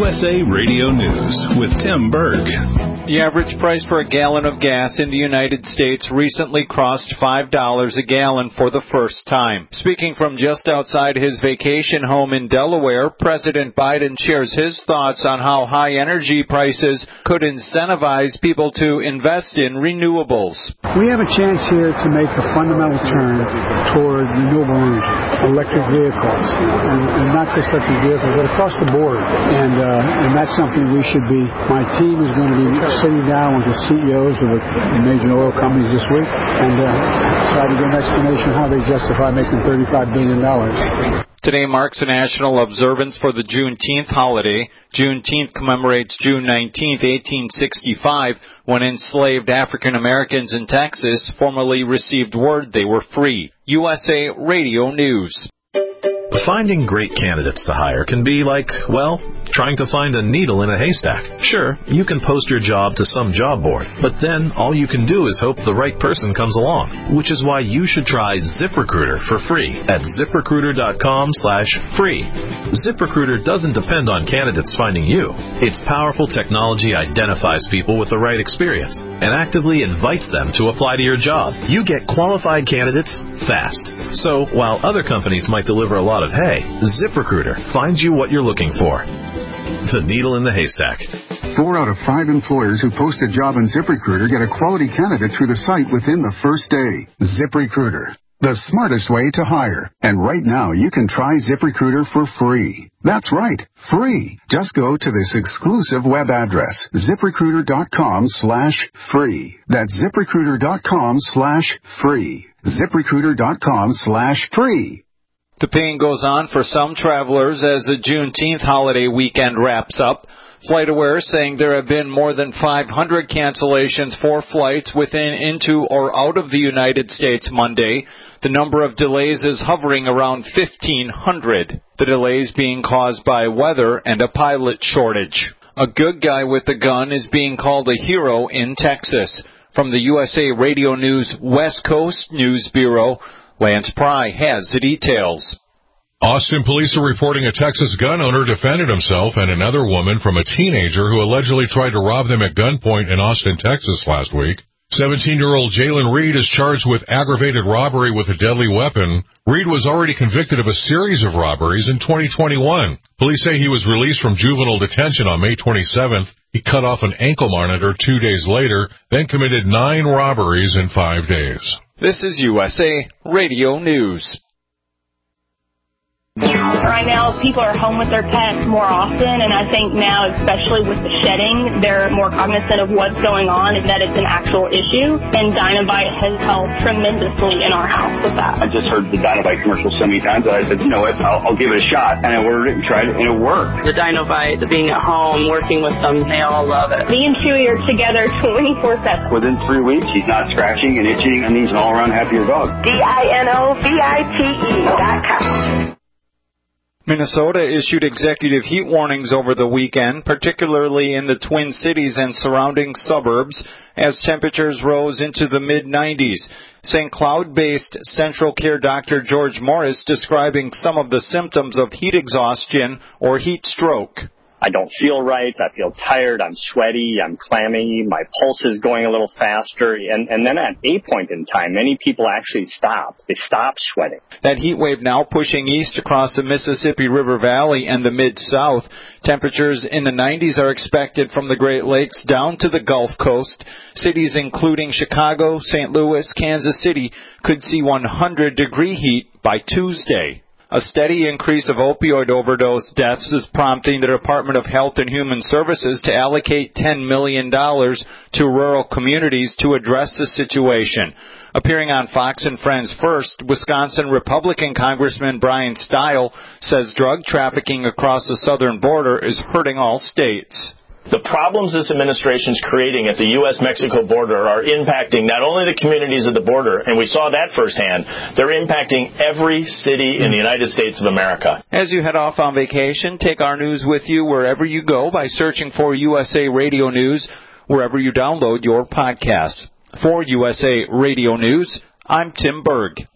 USA Radio News with Tim Berg. The average price for a gallon of gas in the United States recently crossed $5 a gallon for the first time. Speaking from just outside his vacation home in Delaware, President Biden shares his thoughts on how high energy prices could incentivize people to invest in renewables. We have a chance here to make a fundamental turn toward renewable energy, electric vehicles, and not just electric vehicles, but across the board. And that's something we should be. My team is going to be sitting down with the CEOs of the major oil companies this week and try to get an explanation how they justify making $35 billion. Today marks a national observance for the Juneteenth holiday. Juneteenth commemorates June 19, 1865, when enslaved African Americans in Texas formally received word they were free. USA Radio News. Finding great candidates to hire can be like, well, trying to find a needle in a haystack. Sure, you can post your job to some job board, but then all you can do is hope the right person comes along, which is why you should try ZipRecruiter for free at ZipRecruiter.com/free. ZipRecruiter doesn't depend on candidates finding you. Its powerful technology identifies people with the right experience and actively invites them to apply to your job. You get qualified candidates fast. So while other companies might deliver a lot of hay, ZipRecruiter finds you what you're looking for. The needle in the haystack. 4 out of 5 employers who post a job on ZipRecruiter get a quality candidate through the site within the first day. ZipRecruiter, the smartest way to hire. And right now, you can try ZipRecruiter for free. That's right, free. Just go to this exclusive web address, ZipRecruiter.com/free. That's ZipRecruiter.com/free. ZipRecruiter.com/free. The pain goes on for some travelers as the Juneteenth holiday weekend wraps up. FlightAware saying there have been more than 500 cancellations for flights within, into, or out of the United States Monday. The number of delays is hovering around 1,500. The delays being caused by weather and a pilot shortage. A good guy with a gun is being called a hero in Texas. From the USA Radio News West Coast News Bureau, Lance Pry has the details. Austin police are reporting a Texas gun owner defended himself and another woman from a teenager who allegedly tried to rob them at gunpoint in Austin, Texas last week. 17-year-old Jalen Reed is charged with aggravated robbery with a deadly weapon. Reed was already convicted of a series of robberies in 2021. Police say he was released from juvenile detention on May 27th. He cut off an ankle monitor 2 days later, then committed 9 robberies in 5 days. This is USA Radio News. Right now, people are home with their pets more often, and I think now, especially with the shedding, they're more cognizant of what's going on and that it's an actual issue, and Dynovite has helped tremendously in our house with that. I just heard the Dynovite commercial so many times that I said, you know what, I'll give it a shot, and I ordered it and tried it, and it worked. The Dynovite, the being at home, working with them, they all love it. Me and Chewy are together 24/7. Within 3 weeks, he's not scratching and itching, and he's an all-around happier dog. DINOVITE.com. Minnesota issued executive heat warnings over the weekend, particularly in the Twin Cities and surrounding suburbs, as temperatures rose into the mid-90s. St. Cloud-based Central Care Dr. George Morris describing some of the symptoms of heat exhaustion or heat stroke. I don't feel right. I feel tired. I'm sweaty. I'm clammy. My pulse is going a little faster. And then at a point in time, many people actually stop. They stop sweating. That heat wave now pushing east across the Mississippi River Valley and the Mid-South. Temperatures in the 90s are expected from the Great Lakes down to the Gulf Coast. Cities including Chicago, St. Louis, Kansas City could see 100-degree heat by Tuesday. A steady increase of opioid overdose deaths is prompting the Department of Health and Human Services to allocate $10 million to rural communities to address the situation. Appearing on Fox and Friends First, Wisconsin Republican Congressman Brian Stile says drug trafficking across the southern border is hurting all states. The problems this administration is creating at the U.S.-Mexico border are impacting not only the communities at the border, and we saw that firsthand, they're impacting every city in the United States of America. As you head off on vacation, take our news with you wherever you go by searching for USA Radio News, wherever you download your podcasts. For USA Radio News, I'm Tim Berg.